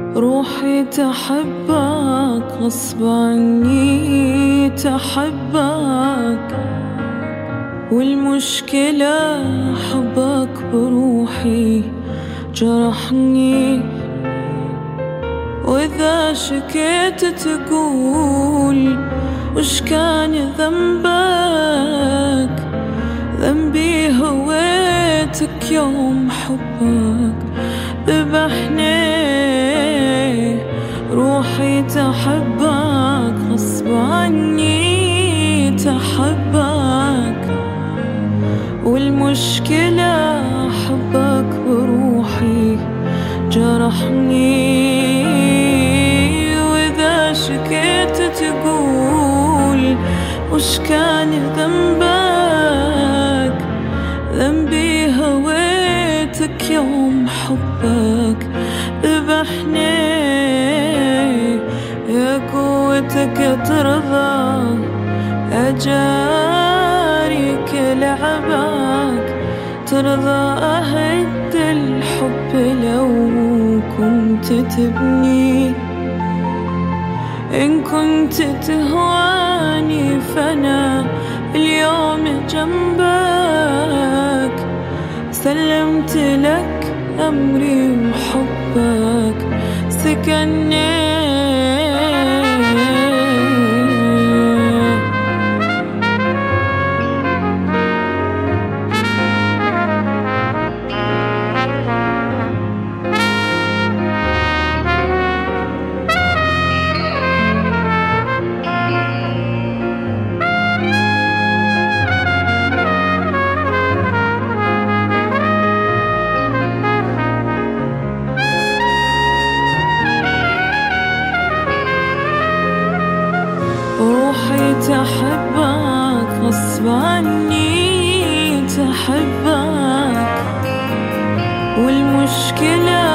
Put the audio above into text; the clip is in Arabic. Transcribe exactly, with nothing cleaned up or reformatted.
روحي تحبك غصب عني تحبك، والمشكلة حبك بروحي جرحني. وإذا شكيت تقول وش كان ذنبك، ذنبي هويتك يوم حبك ذبحني. روحي تحبك غصب عني تحبك، والمشكلة حبك بروحي جرحني. وإذا شكيت تقول وش كان ذنبك، ذنبي هويتك يوم حبك ذبحني. يا قوتك ترضى أجاري كل عباك، ترضى أهد الحب لو كنت تبني. إن كنت تهواني فأنا اليوم جنبك، سلمت لك أمري وحبك سكنني. روحي تحبك غصب عني تحبك، والمشكلة